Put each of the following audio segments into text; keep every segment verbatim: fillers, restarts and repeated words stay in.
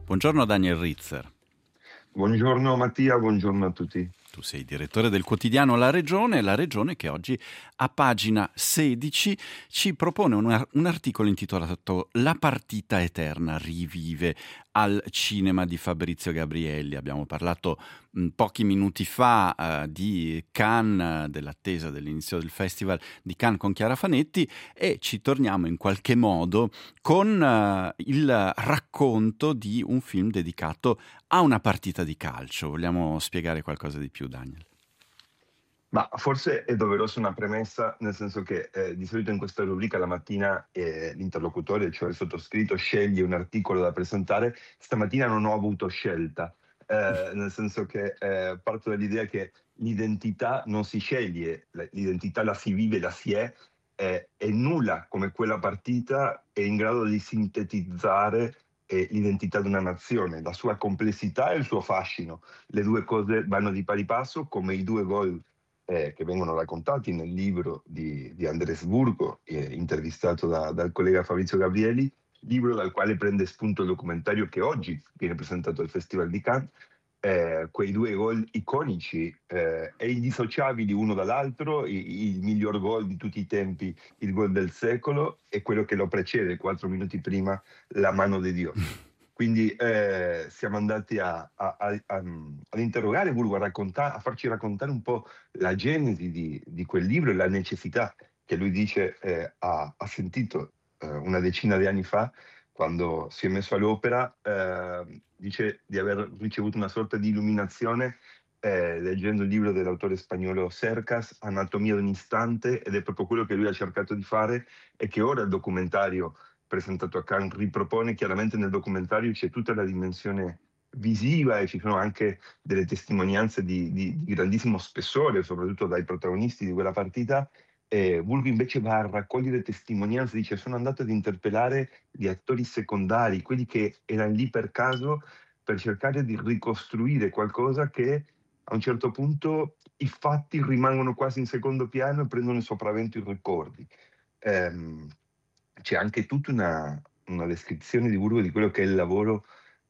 Buongiorno Daniel Rizzer. Buongiorno Mattia, buongiorno a tutti. Tu sei direttore del quotidiano La Regione, La Regione che oggi a pagina sedici ci propone un, un articolo intitolato La partita eterna rivive al cinema di Fabrizio Gabrielli. Abbiamo parlato mh, pochi minuti fa uh, di Cannes, dell'attesa dell'inizio del Festival di Cannes con Chiara Fanetti, e ci torniamo in qualche modo con uh, il racconto di un film dedicato a una partita di calcio. Vogliamo spiegare qualcosa di più, Daniel? Ma forse è doverosa una premessa, nel senso che eh, di solito in questa rubrica la mattina eh, l'interlocutore, cioè il sottoscritto, sceglie un articolo da presentare. Stamattina non ho avuto scelta, eh, nel senso che eh, parto dall'idea che l'identità non si sceglie, l'identità la si vive, la si è, eh, e nulla come quella partita è in grado di sintetizzare eh, l'identità di una nazione, la sua complessità e il suo fascino. Le due cose vanno di pari passo, come i due gol Eh, che vengono raccontati nel libro di, di Andres Burgo, eh, intervistato da, dal collega Fabrizio Gabrielli, libro dal quale prende spunto il documentario che oggi viene presentato al Festival di Cannes. Eh, quei due gol iconici eh, e indissociabili uno dall'altro, il, il miglior gol di tutti i tempi, il gol del secolo, e quello che lo precede quattro minuti prima, la mano di Dio. Quindi eh, siamo andati a, a, a, a, ad interrogare Burgo, a, racconta- a farci raccontare un po' la genesi di, di quel libro e la necessità che lui dice eh, ha, ha sentito eh, una decina di anni fa, quando si è messo all'opera. Eh, dice di aver ricevuto una sorta di illuminazione eh, leggendo il libro dell'autore spagnolo Cercas, Anatomia di un istante, ed è proprio quello che lui ha cercato di fare e che ora il documentario presentato a Cannes ripropone. Chiaramente nel documentario c'è tutta la dimensione visiva e ci sono anche delle testimonianze di, di, di grandissimo spessore, soprattutto dai protagonisti di quella partita. Eh, Burgo invece va a raccogliere testimonianze, dice: sono andato ad interpellare gli attori secondari, quelli che erano lì per caso, per cercare di ricostruire qualcosa che a un certo punto i fatti rimangono quasi in secondo piano e prendono il sopravvento i ricordi. Ehm, c'è anche tutta una, una descrizione di Burgo di quello che è il lavoro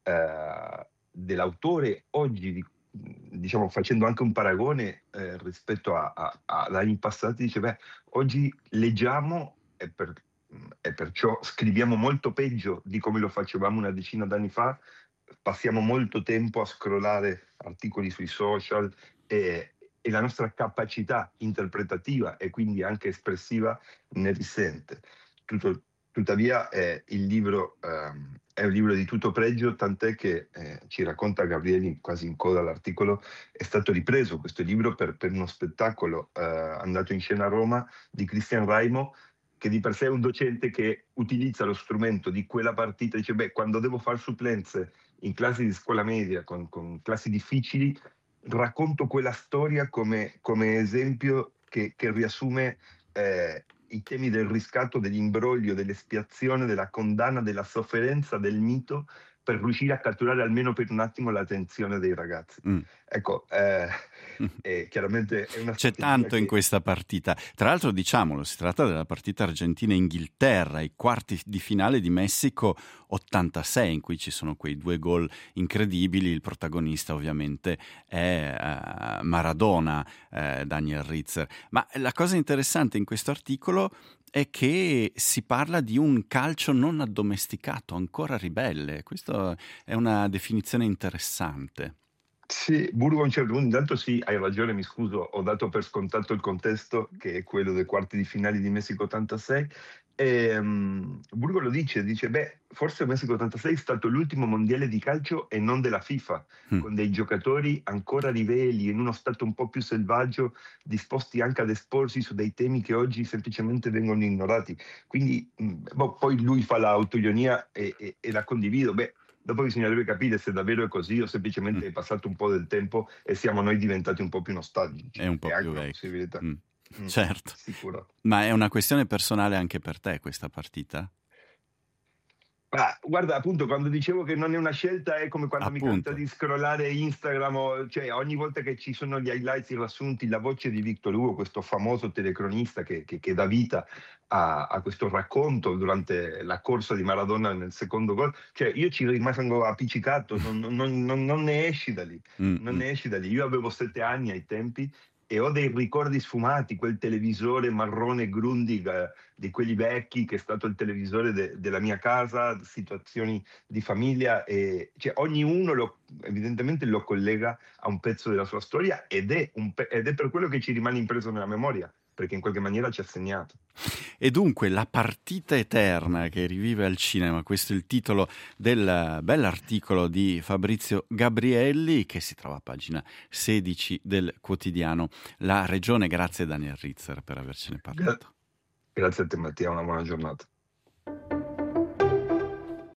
eh, dell'autore oggi, di, diciamo, facendo anche un paragone eh, rispetto a, a, ad anni passati. Dice: beh, oggi leggiamo e, per, e perciò scriviamo molto peggio di come lo facevamo una decina d'anni fa, passiamo molto tempo a scrollare articoli sui social e, e la nostra capacità interpretativa e quindi anche espressiva ne risente. Tutto, tuttavia eh, il libro ehm, è un libro di tutto pregio, tant'è che eh, ci racconta Gabrielli quasi in coda all'articolo, è stato ripreso questo libro per, per uno spettacolo eh, andato in scena a Roma di Cristian Raimo, che di per sé è un docente che utilizza lo strumento di quella partita. Dice: beh, quando devo fare supplenze in classi di scuola media, con, con classi difficili, racconto quella storia come, come esempio che, che riassume eh, i temi del riscatto, dell'imbroglio, dell'espiazione, della condanna, della sofferenza, del mito, per riuscire a catturare almeno per un attimo l'attenzione dei ragazzi. Mm. Ecco, eh, eh, chiaramente è una C'è strategia tanto in che... questa partita. Tra l'altro, diciamolo, si tratta della partita Argentina-Inghilterra, i quarti di finale di Messico ottantasei, in cui ci sono quei due gol incredibili. Il protagonista ovviamente è uh, Maradona, uh, Daniel Rizzer. Ma la cosa interessante in questo articolo è che si parla di un calcio non addomesticato, ancora ribelle. Questa è una definizione interessante. Sì, Burgo a un certo punto, intanto sì, hai ragione, mi scuso, ho dato per scontato il contesto, che è quello dei quarti di finale di Messico ottantasei. E, um, Burgo lo dice, dice, beh, forse il Messico ottantasei è stato l'ultimo mondiale di calcio e non della FIFA, Mm. con dei giocatori ancora ribelli, in uno stato un po' più selvaggio, disposti anche ad esporsi su dei temi che oggi semplicemente vengono ignorati. Quindi mh, boh, poi lui fa l'autoironia e, e, e la condivido. Beh, dopo bisognerebbe capire se davvero è così o semplicemente Mm. è passato un po' del tempo e siamo noi diventati un po' più nostalgici. È un È po' più anche una vecchio. possibilità. Mm. Mm, Certo. sicuro. Ma è una questione personale anche per te questa partita? Ma guarda, appunto, quando dicevo che non è una scelta, è come quando mi capita Appunto. di scrollare Instagram, o, cioè ogni volta che ci sono gli highlights, i riassunti, la voce di Victor Hugo, questo famoso telecronista che, che, che dà vita a, a questo racconto durante la corsa di Maradona nel secondo gol, cioè io ci rimango appiccicato, non, non- non- non ne esci da lì, Mm, non mm. ne esci da lì. Io avevo sette anni ai tempi e ho dei ricordi sfumati, quel televisore marrone Grundig, eh, di quelli vecchi, che è stato il televisore de- della mia casa, situazioni di famiglia, e cioè, ognuno lo, evidentemente lo collega a un pezzo della sua storia, ed è, un pe- ed è per quello che ci rimane impreso nella memoria, perché in qualche maniera ci ha segnato. E dunque La partita eterna che rivive al cinema, questo è il titolo del bell'articolo di Fabrizio Gabrielli che si trova a pagina sedici del quotidiano La Regione. Grazie Daniel Ritzer per avercene Gra- parlato. Grazie a te Mattia, una buona giornata.